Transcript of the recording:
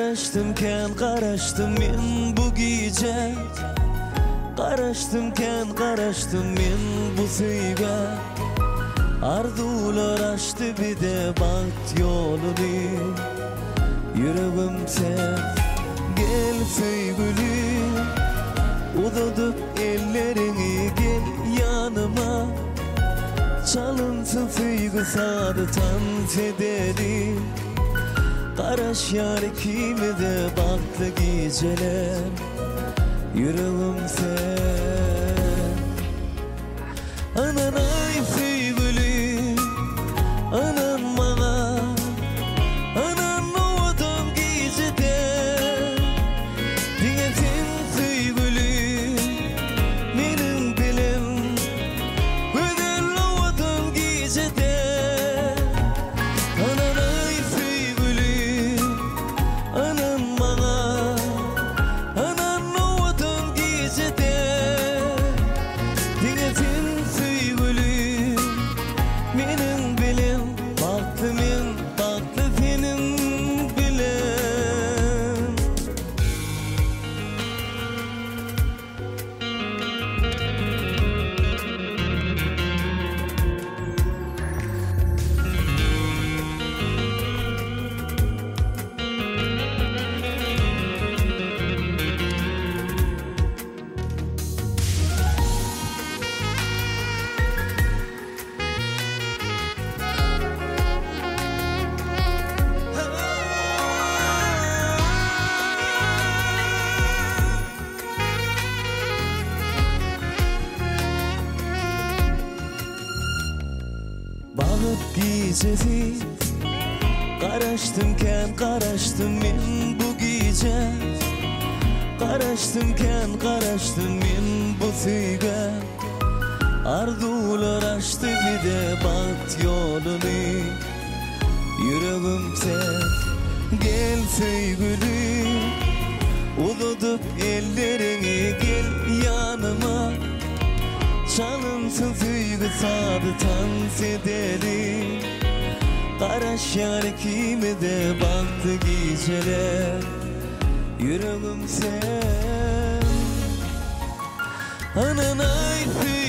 Qaraşdımken qaraşdım men bu gece, qaraşdımken qaraşdım men bu suyga. Arzular açtı bir de baht yolunu. Yüreğim sen gel sevgilim, uzatıp ellerini gel yanıma. Çalınsın sevgi sadıtan sederim. Qaraş yar ikimize baktı geceler. Yüreğim sen ananay sevgilim, anan bana, anan oğudum gecede. Diyesin sevgilim, benim dilim güzel oğudum gecede. Ananay sevgilim, anan bana, anan oğudum gecede. Diyesin sevgilim, benim bilim baktı men, baktı senin bilen. Bağıp gecesi, qaraşdımken qaraşdım men bu gece. Qaraşdımken qaraşdım men bu suyga. Arzular açtı bir de baht yolunu. Yüreğim sen gel sevgilim, uzatıp ellerini gel yanıma. Çalınsın sevgi sadıtan sederim. Qaraş yar ikimize baktı geceler. Yüreğim sen ananay sevgilim.